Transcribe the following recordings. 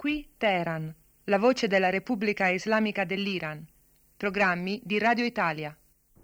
Qui Teheran, la voce della Repubblica Islamica dell'Iran. Programmi di Radio Italia.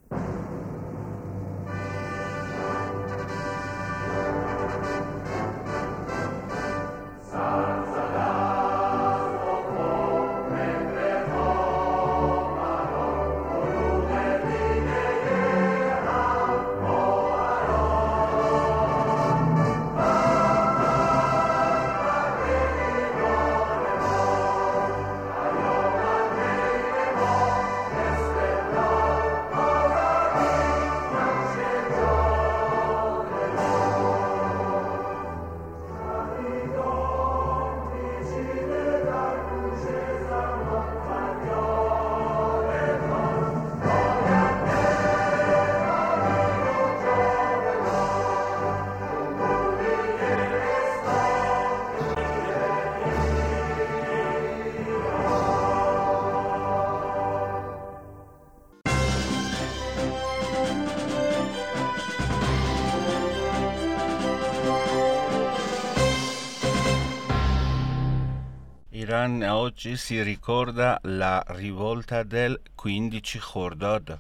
Iran oggi si ricorda la rivolta del 15 Khordad.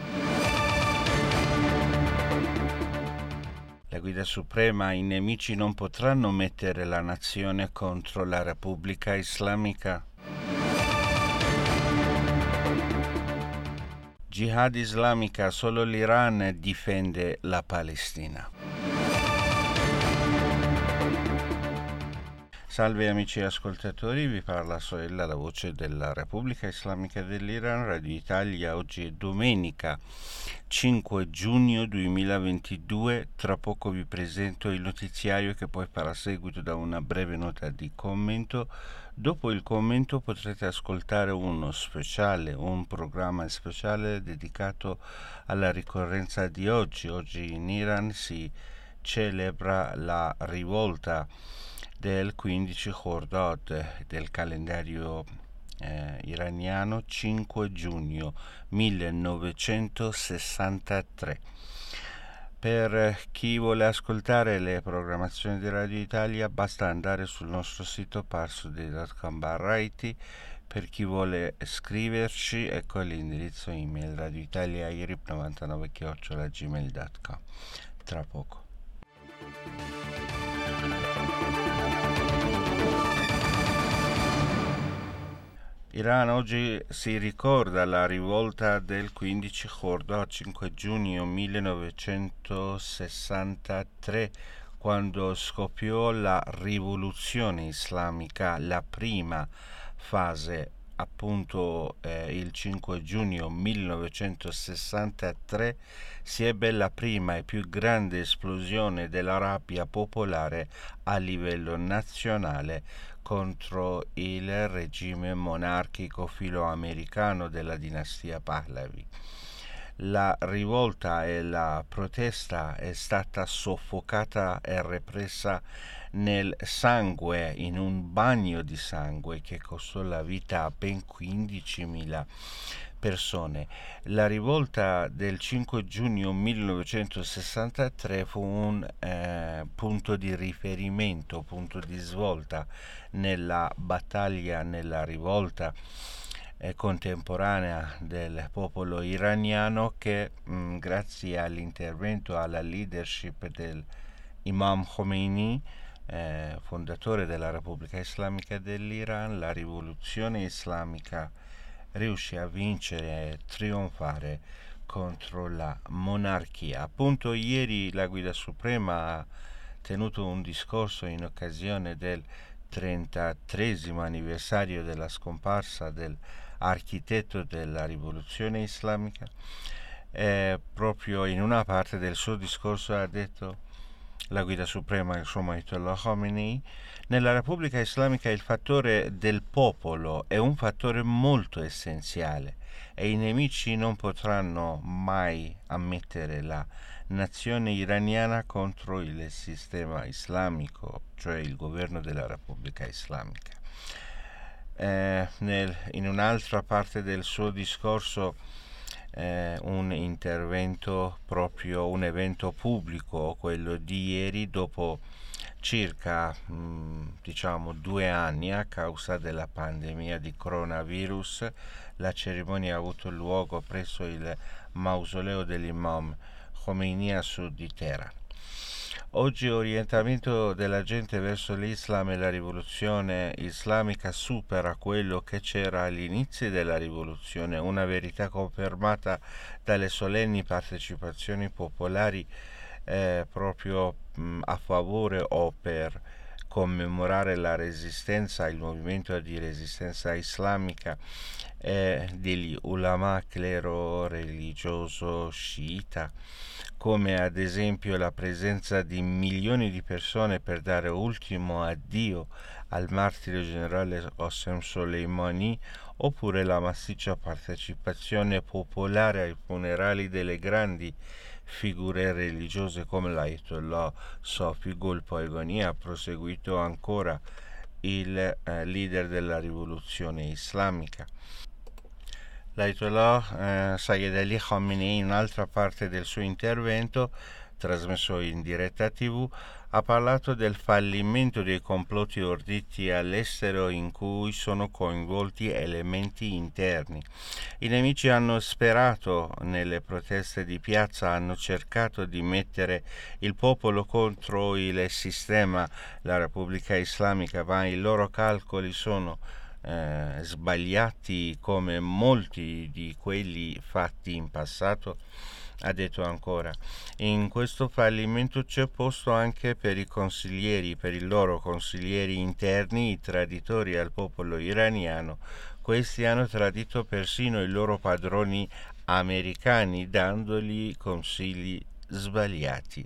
La guida suprema: i nemici non potranno mettere la nazione contro la Repubblica Islamica. Jihad islamica: solo l'Iran difende la Palestina. Salve amici ascoltatori, vi parla Soella, la voce della Repubblica Islamica dell'Iran, Radio Italia. Oggi è domenica 5 giugno 2022, tra poco vi presento il notiziario che poi farà seguito da una breve nota di commento. Dopo il commento potrete ascoltare un programma speciale dedicato alla ricorrenza di oggi. Oggi in Iran si celebra la rivolta del 15 Khordad del calendario iraniano, 5 giugno 1963. Per chi vuole ascoltare le programmazioni di Radio Italia basta andare sul nostro sito parsuday.com/it. Per chi vuole scriverci, ecco l'indirizzo email radioitaliairip99@gmail.com. Tra poco. Iran oggi si ricorda la rivolta del 15 Khordad, 5 giugno 1963, quando scoppiò la rivoluzione islamica, la prima fase. Appunto il 5 giugno 1963 si ebbe la prima e più grande esplosione della rabbia popolare a livello nazionale contro il regime monarchico filoamericano della dinastia Pahlavi. La rivolta e la protesta è stata soffocata e repressa nel sangue, in un bagno di sangue che costò la vita a ben 15.000 persone. La rivolta del 5 giugno 1963 fu un punto di riferimento, punto di svolta nella battaglia, nella rivolta contemporanea del popolo iraniano che grazie all'intervento, alla leadership del Imam Khomeini, fondatore della Repubblica Islamica dell'Iran, la rivoluzione islamica riuscì a vincere e trionfare contro la monarchia. Appunto ieri la Guida Suprema ha tenuto un discorso in occasione del 33° anniversario della scomparsa dell'architetto della rivoluzione islamica. Proprio in una parte del suo discorso ha detto la Guida Suprema, insomma, Ayatollah Khomeini: nella Repubblica Islamica il fattore del popolo è un fattore molto essenziale e i nemici non potranno mai ammettere la nazione iraniana contro il sistema islamico, cioè il governo della Repubblica Islamica. In un'altra parte del suo discorso un intervento, proprio un evento pubblico, quello di ieri, dopo circa 2 anni a causa della pandemia di coronavirus. La cerimonia ha avuto luogo presso il mausoleo dell'Imam Khomeini a sud di Teheran. Oggi l'orientamento della gente verso l'Islam e la rivoluzione islamica supera quello che c'era agli inizi della rivoluzione, una verità confermata dalle solenni partecipazioni popolari proprio a favore o per commemorare la resistenza, il movimento di resistenza islamica degli ulama clero religioso sciita, come ad esempio la presenza di milioni di persone per dare ultimo addio al martire generale Qasem Soleimani, oppure la massiccia partecipazione popolare ai funerali delle grandi figure religiose come l'Ayatollah Sofi Golpayegani. Ha proseguito ancora il leader della rivoluzione islamica. L'Ayatollah Sayyid Ali Khamenei, in un'altra parte del suo intervento, trasmesso in diretta TV, ha parlato del fallimento dei complotti orditi all'estero in cui sono coinvolti elementi interni. I nemici hanno sperato nelle proteste di piazza, hanno cercato di mettere il popolo contro il sistema, la Repubblica Islamica, ma i loro calcoli sono sbagliati come molti di quelli fatti in passato. Ha detto ancora: in questo fallimento c'è posto anche per i consiglieri, per i loro consiglieri interni, i traditori al popolo iraniano. Questi hanno tradito persino i loro padroni americani, dandogli consigli sbagliati.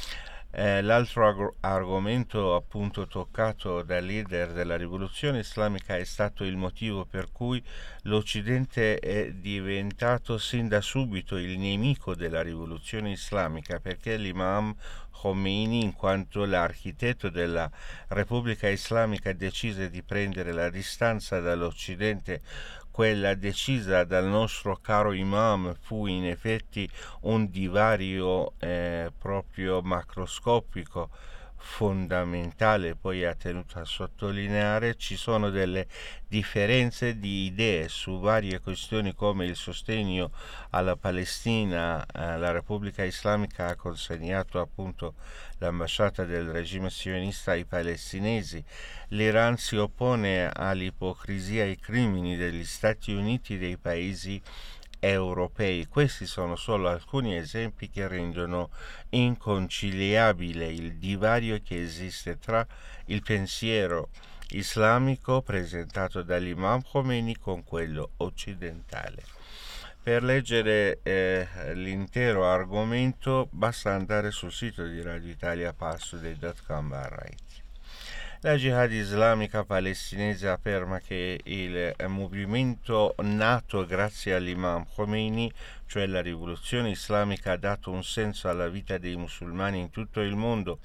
L'altro argomento appunto toccato dal leader della rivoluzione islamica è stato il motivo per cui l'Occidente è diventato sin da subito il nemico della rivoluzione islamica, perché l'Imam Khomeini, in quanto l'architetto della Repubblica Islamica, decise di prendere la distanza dall'Occidente. Quella decisa dal nostro caro Imam fu in effetti un divario proprio macroscopico, fondamentale. Poi ha tenuto a sottolineare ci sono delle differenze di idee su varie questioni, come il sostegno alla Palestina. La Repubblica Islamica ha consegnato appunto l'ambasciata del regime sionista ai palestinesi. L'Iran si oppone all'ipocrisia e ai crimini degli Stati Uniti e dei paesi europei. Questi sono solo alcuni esempi che rendono inconciliabile il divario che esiste tra il pensiero islamico presentato dall'Imam Khomeini con quello occidentale. Per leggere l'intero argomento basta andare sul sito di Radio Italia passoday.com/it. La Jihad islamica palestinese afferma che il movimento nato grazie all'Imam Khomeini, cioè la rivoluzione islamica, ha dato un senso alla vita dei musulmani in tutto il mondo,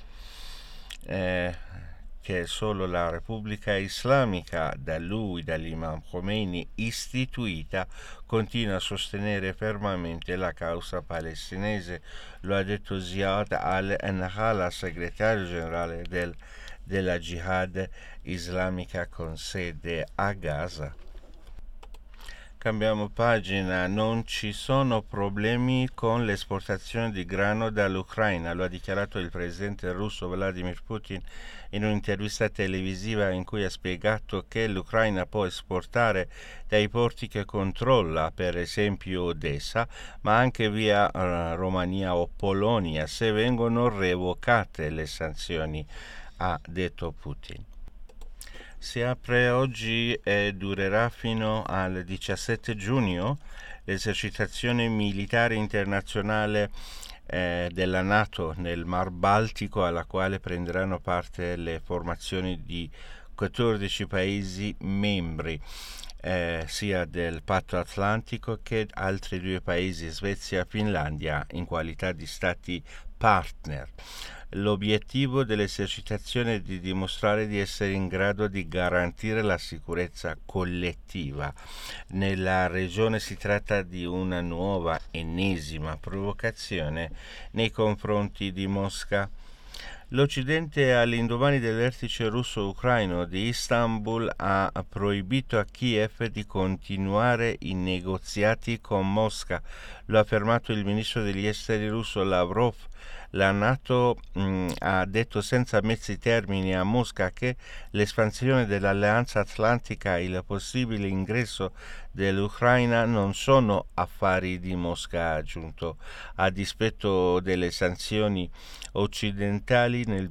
che solo la Repubblica Islamica, dall'Imam Khomeini istituita, continua a sostenere fermamente la causa palestinese. Lo ha detto Ziad al-Nahla, segretario generale della Jihad islamica con sede a Gaza. Cambiamo pagina. Non ci sono problemi con l'esportazione di grano dall'Ucraina, lo ha dichiarato il presidente russo Vladimir Putin in un'intervista televisiva in cui ha spiegato che l'Ucraina può esportare dai porti che controlla, per esempio Odessa, ma anche via Romania o Polonia, se vengono revocate le sanzioni, ha detto Putin. Si apre oggi e durerà fino al 17 giugno l'esercitazione militare internazionale della NATO nel Mar Baltico, alla quale prenderanno parte le formazioni di 14 paesi membri, sia del Patto Atlantico che altri 2 paesi, Svezia e Finlandia, in qualità di stati partner. L'obiettivo dell'esercitazione è di dimostrare di essere in grado di garantire la sicurezza collettiva. Nella regione si tratta di una nuova, ennesima provocazione nei confronti di Mosca. L'Occidente, all'indomani del vertice russo-ucraino di Istanbul, ha proibito a Kiev di continuare i negoziati con Mosca. Lo ha affermato il ministro degli esteri russo Lavrov. La NATO ha detto senza mezzi termini a Mosca che l'espansione dell'Alleanza Atlantica e il possibile ingresso dell'Ucraina non sono affari di Mosca, ha aggiunto. A dispetto delle sanzioni occidentali, nel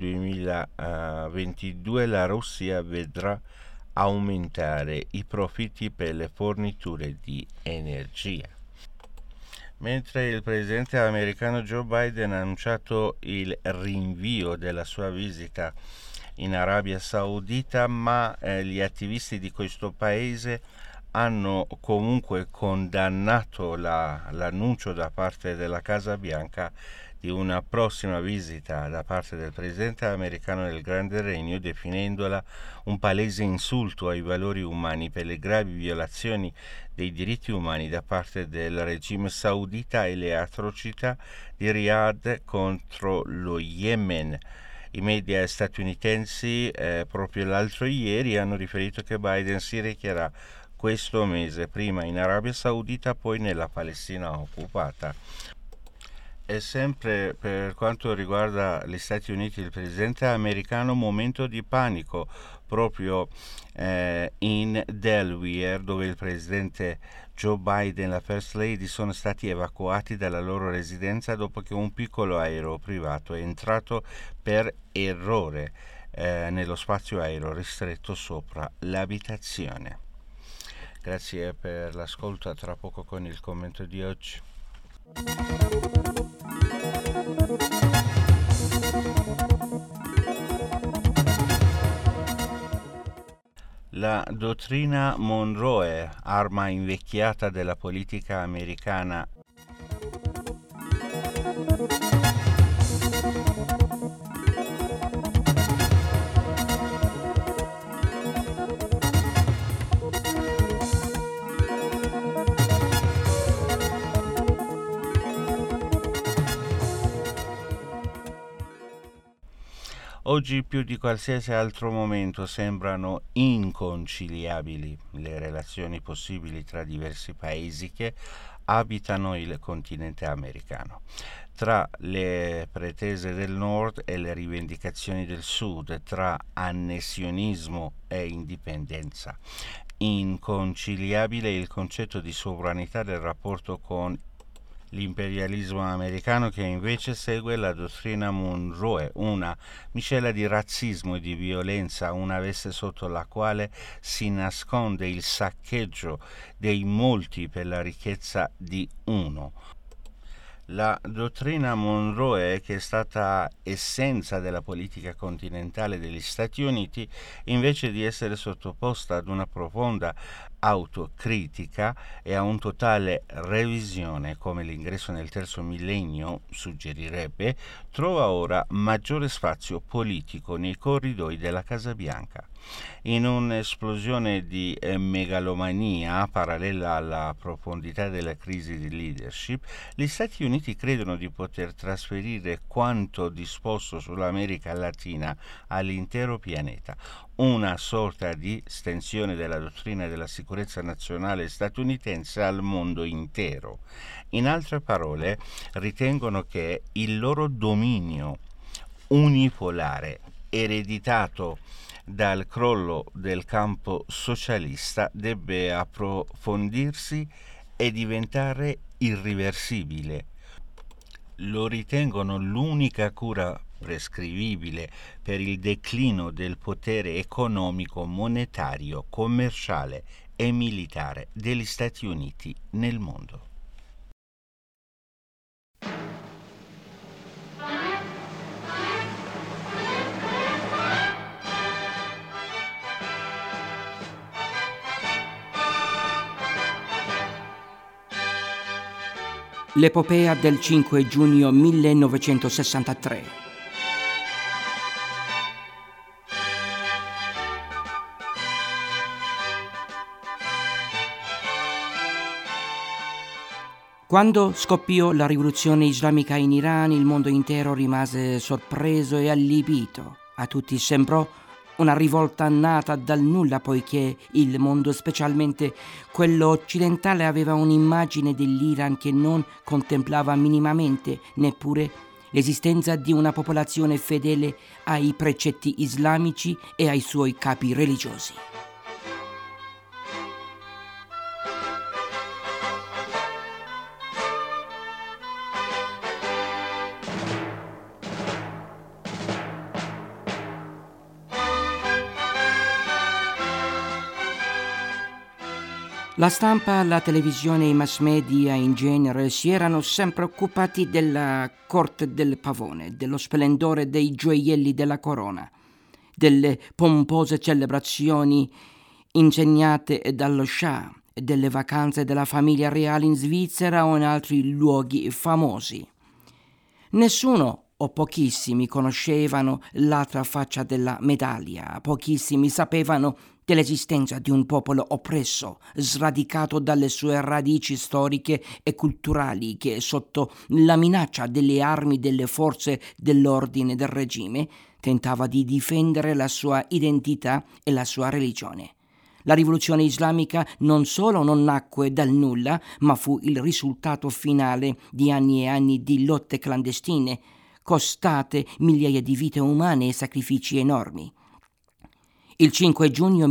2022 la Russia vedrà aumentare i profitti per le forniture di energia. Mentre il presidente americano Joe Biden ha annunciato il rinvio della sua visita in Arabia Saudita, ma gli attivisti di questo paese hanno comunque condannato l'annuncio da parte della Casa Bianca di una prossima visita da parte del presidente americano nel Grande Regno, definendola un palese insulto ai valori umani per le gravi violazioni dei diritti umani da parte del regime saudita e le atrocità di Riyadh contro lo Yemen. I media statunitensi proprio l'altro ieri hanno riferito che Biden si recherà questo mese, prima in Arabia Saudita, poi nella Palestina occupata. E sempre per quanto riguarda gli Stati Uniti, il presidente americano, momento di panico proprio in Delaware, dove il presidente Joe Biden e la First Lady sono stati evacuati dalla loro residenza dopo che un piccolo aereo privato è entrato per errore nello spazio aereo ristretto sopra l'abitazione. Grazie per l'ascolto, a tra poco con il commento di oggi. La dottrina Monroe, arma invecchiata della politica americana. Oggi più di qualsiasi altro momento sembrano inconciliabili le relazioni possibili tra diversi paesi che abitano il continente americano, tra le pretese del nord e le rivendicazioni del sud, tra annessionismo e indipendenza. Inconciliabile il concetto di sovranità del rapporto con l'imperialismo americano, che invece segue la dottrina Monroe, una miscela di razzismo e di violenza, una veste sotto la quale si nasconde il saccheggio dei molti per la ricchezza di uno. La dottrina Monroe, che è stata essenza della politica continentale degli Stati Uniti, invece di essere sottoposta ad una profonda autocritica e a un totale revisione, come l'ingresso nel terzo millennio suggerirebbe, trova ora maggiore spazio politico nei corridoi della Casa Bianca. In un'esplosione di megalomania parallela alla profondità della crisi di leadership, gli Stati Uniti credono di poter trasferire quanto disposto sull'America Latina all'intero pianeta, una sorta di estensione della dottrina della sicurezza nazionale statunitense al mondo intero. In altre parole, ritengono che il loro dominio unipolare, ereditato dal crollo del campo socialista, debba approfondirsi e diventare irriversibile. Lo ritengono l'unica cura prescrivibile per il declino del potere economico, monetario, commerciale e militare degli Stati Uniti nel mondo. L'epopea del 5 giugno 1963. Quando scoppiò la rivoluzione islamica in Iran, il mondo intero rimase sorpreso e allibito. A tutti sembrò una rivolta nata dal nulla, poiché il mondo, specialmente quello occidentale, aveva un'immagine dell'Iran che non contemplava minimamente neppure l'esistenza di una popolazione fedele ai precetti islamici e ai suoi capi religiosi. La stampa, la televisione e i mass media in genere si erano sempre occupati della corte del pavone, dello splendore dei gioielli della corona, delle pompose celebrazioni insegnate dallo Shah e delle vacanze della famiglia reale in Svizzera o in altri luoghi famosi. Nessuno o pochissimi conoscevano l'altra faccia della medaglia, pochissimi sapevano dell'esistenza di un popolo oppresso, sradicato dalle sue radici storiche e culturali, che sotto la minaccia delle armi delle forze dell'ordine del regime tentava di difendere la sua identità e la sua religione. La rivoluzione islamica non solo non nacque dal nulla, ma fu il risultato finale di anni e anni di lotte clandestine, costate migliaia di vite umane e sacrifici enormi. Il 5 giugno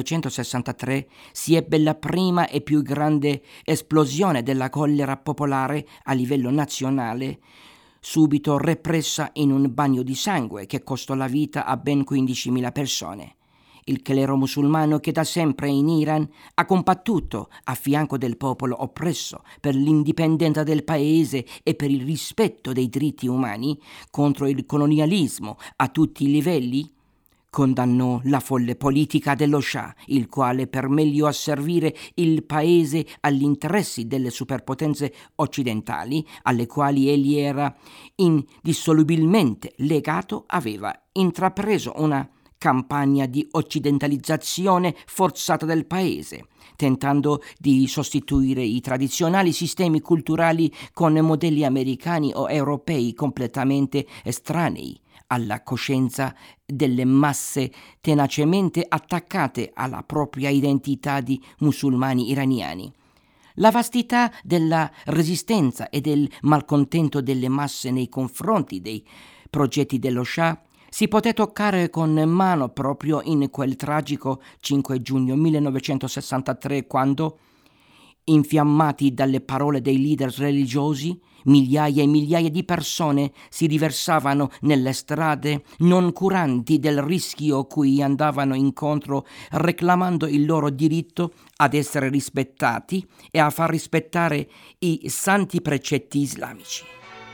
1963 si ebbe la prima e più grande esplosione della collera popolare a livello nazionale, subito repressa in un bagno di sangue che costò la vita a ben 15.000 persone. Il clero musulmano, che da sempre in Iran ha combattuto a fianco del popolo oppresso per l'indipendenza del paese e per il rispetto dei diritti umani contro il colonialismo a tutti i livelli, condannò la folle politica dello Shah, il quale, per meglio asservire il paese agli interessi delle superpotenze occidentali, alle quali egli era indissolubilmente legato, aveva intrapreso una campagna di occidentalizzazione forzata del paese, tentando di sostituire i tradizionali sistemi culturali con modelli americani o europei completamente estranei alla coscienza delle masse tenacemente attaccate alla propria identità di musulmani iraniani. La vastità della resistenza e del malcontento delle masse nei confronti dei progetti dello Shah si poté toccare con mano proprio in quel tragico 5 giugno 1963, quando, infiammati dalle parole dei leader religiosi, migliaia e migliaia di persone si riversavano nelle strade, non curanti del rischio cui andavano incontro, reclamando il loro diritto ad essere rispettati e a far rispettare i santi precetti islamici.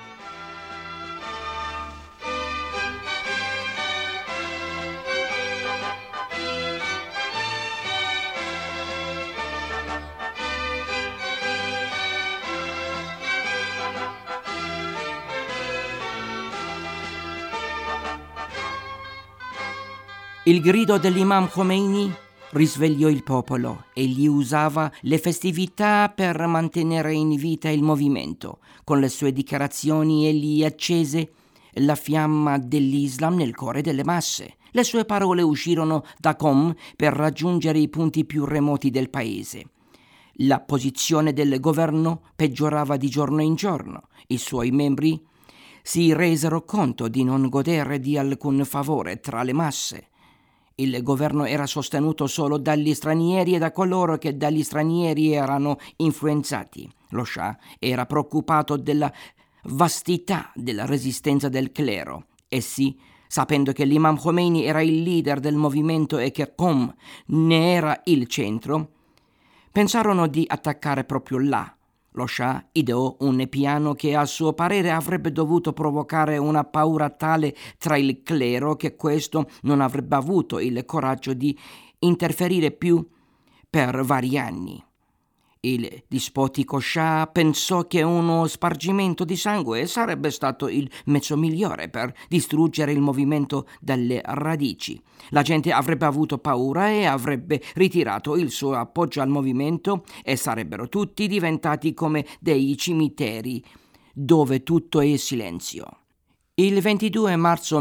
Il grido dell'imam Khomeini risvegliò il popolo. Egli usava le festività per mantenere in vita il movimento. Con le sue dichiarazioni egli accese la fiamma dell'Islam nel cuore delle masse. Le sue parole uscirono da Qom per raggiungere i punti più remoti del paese. La posizione del governo peggiorava di giorno in giorno. I suoi membri si resero conto di non godere di alcun favore tra le masse. Il governo era sostenuto solo dagli stranieri e da coloro che dagli stranieri erano influenzati. Lo Shah era preoccupato della vastità della resistenza del clero. Essi, sapendo che l'imam Khomeini era il leader del movimento e che Qom ne era il centro, pensarono di attaccare proprio là. Lo Shah ideò un piano che a suo parere avrebbe dovuto provocare una paura tale tra il clero che questo non avrebbe avuto il coraggio di interferire più per vari anni. Il dispotico Shah pensò che uno spargimento di sangue sarebbe stato il mezzo migliore per distruggere il movimento dalle radici. La gente avrebbe avuto paura e avrebbe ritirato il suo appoggio al movimento e sarebbero tutti diventati come dei cimiteri dove tutto è silenzio. Il 22 marzo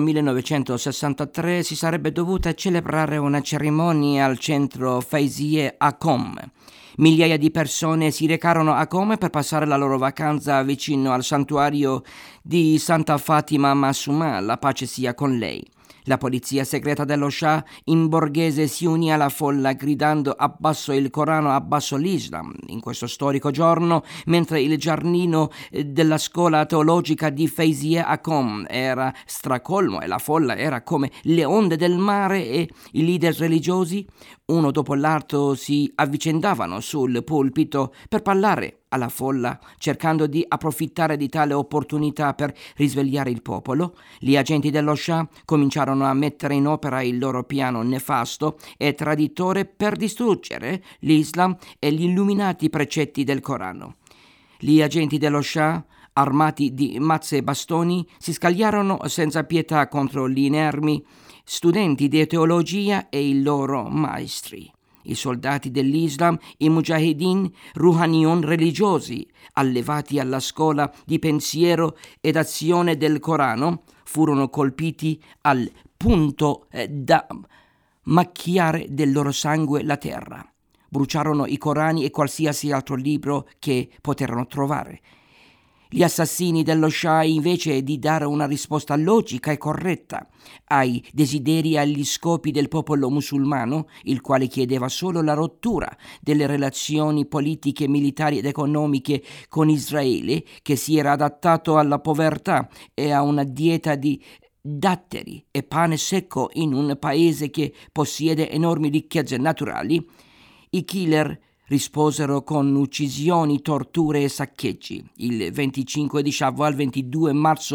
1963 si sarebbe dovuta celebrare una cerimonia al centro Feyzieh a Qom. Migliaia di persone si recarono a Qom per passare la loro vacanza vicino al santuario di Santa Fatima Masuma, la pace sia con lei. La polizia segreta dello Shah in borghese si unì alla folla gridando abbasso il Corano, abbasso l'Islam. In questo storico giorno, mentre il giardino della scuola teologica di Feyzieh a Qom era stracolmo e la folla era come le onde del mare e i leader religiosi, uno dopo l'altro, si avvicendavano sul pulpito per parlare alla folla, cercando di approfittare di tale opportunità per risvegliare il popolo. Gli agenti dello Shah cominciarono a mettere in opera il loro piano nefasto e traditore per distruggere l'Islam e gli illuminati precetti del Corano. Gli agenti dello Shah, armati di mazze e bastoni, si scagliarono senza pietà contro gli inermi studenti di teologia e i loro maestri. I soldati dell'Islam, i mujahideen, ruhanion religiosi, allevati alla scuola di pensiero ed azione del Corano, furono colpiti al punto da macchiare del loro sangue la terra. Bruciarono i Corani e qualsiasi altro libro che poterono trovare. Gli assassini dello Shah, invece di dare una risposta logica e corretta ai desideri e agli scopi del popolo musulmano, il quale chiedeva solo la rottura delle relazioni politiche, militari ed economiche con Israele, che si era adattato alla povertà e a una dieta di datteri e pane secco in un paese che possiede enormi ricchezze naturali, i killer risposero con uccisioni, torture e saccheggi. Il 25 di Shawwal, 22 marzo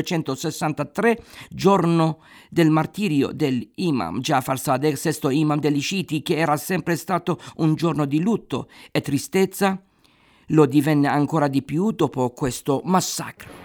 1963, giorno del martirio dell'imam Jafar Sadegh, sesto imam degli sciiti, che era sempre stato un giorno di lutto e tristezza, lo divenne ancora di più dopo questo massacro.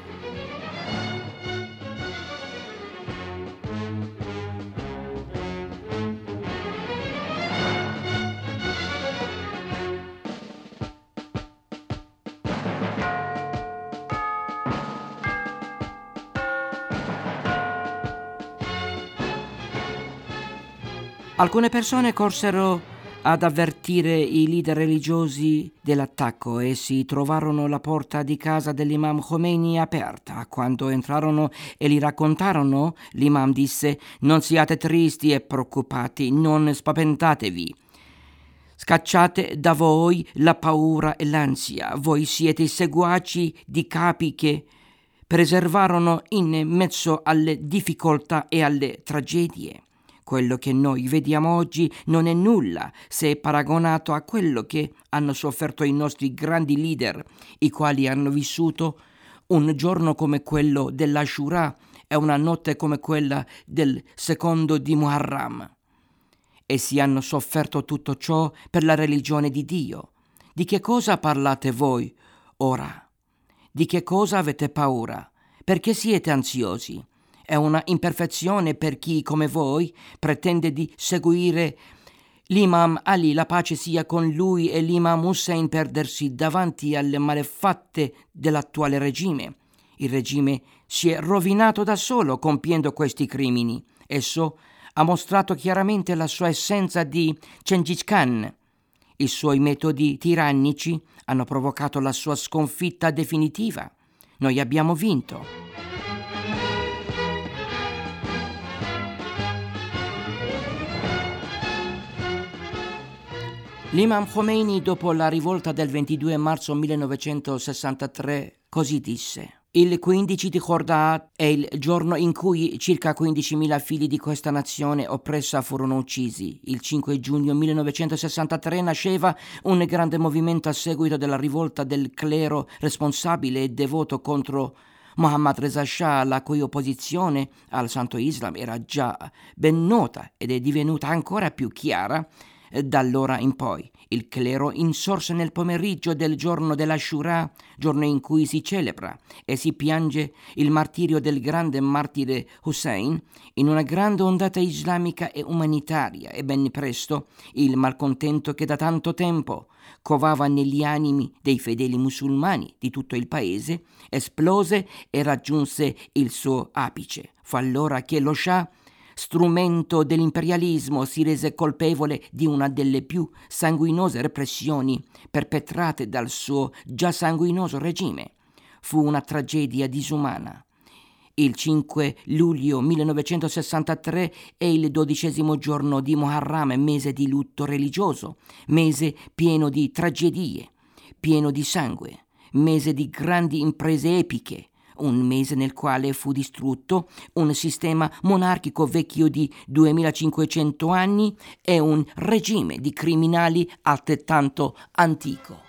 Alcune persone corsero ad avvertire i leader religiosi dell'attacco e si trovarono la porta di casa dell'imam Khomeini aperta. Quando entrarono e gli raccontarono, l'imam disse: «Non siate tristi e preoccupati, non spaventatevi. Scacciate da voi la paura e l'ansia. Voi siete i seguaci di capi che preservarono in mezzo alle difficoltà e alle tragedie. Quello che noi vediamo oggi non è nulla se paragonato a quello che hanno sofferto i nostri grandi leader, i quali hanno vissuto un giorno come quello dell'Ashura e una notte come quella del secondo di Muharram. Essi hanno sofferto tutto ciò per la religione di Dio. Di che cosa parlate voi ora? Di che cosa avete paura? Perché siete ansiosi? È una imperfezione per chi, come voi, pretende di seguire l'imam Ali, la pace sia con lui, e l'imam Hussein, perdersi davanti alle malefatte dell'attuale regime. Il regime si è rovinato da solo compiendo questi crimini. Esso ha mostrato chiaramente la sua essenza di Gengis Khan. I suoi metodi tirannici hanno provocato la sua sconfitta definitiva. Noi abbiamo vinto». L'imam Khomeini, dopo la rivolta del 22 marzo 1963, così disse: «Il 15 di Khordad è il giorno in cui circa 15.000 figli di questa nazione oppressa furono uccisi. Il 5 giugno 1963 nasceva un grande movimento a seguito della rivolta del clero responsabile e devoto contro Mohammad Reza Shah, la cui opposizione al Santo Islam era già ben nota ed è divenuta ancora più chiara Da allora in poi il clero insorse nel pomeriggio del giorno dell'Ashura, giorno in cui si celebra e si piange il martirio del grande martire Hussein, in una grande ondata islamica e umanitaria, e ben presto il malcontento che da tanto tempo covava negli animi dei fedeli musulmani di tutto il paese esplose e raggiunse il suo apice. Fu allora che lo Shah, strumento dell'imperialismo, si rese colpevole di una delle più sanguinose repressioni perpetrate dal suo già sanguinoso regime. Fu una tragedia disumana. Il 5 luglio 1963 è il 12° giorno di Muharram, mese di lutto religioso, mese pieno di tragedie, pieno di sangue, mese di grandi imprese epiche, un mese nel quale fu distrutto un sistema monarchico vecchio di 2500 anni e un regime di criminali altrettanto antico.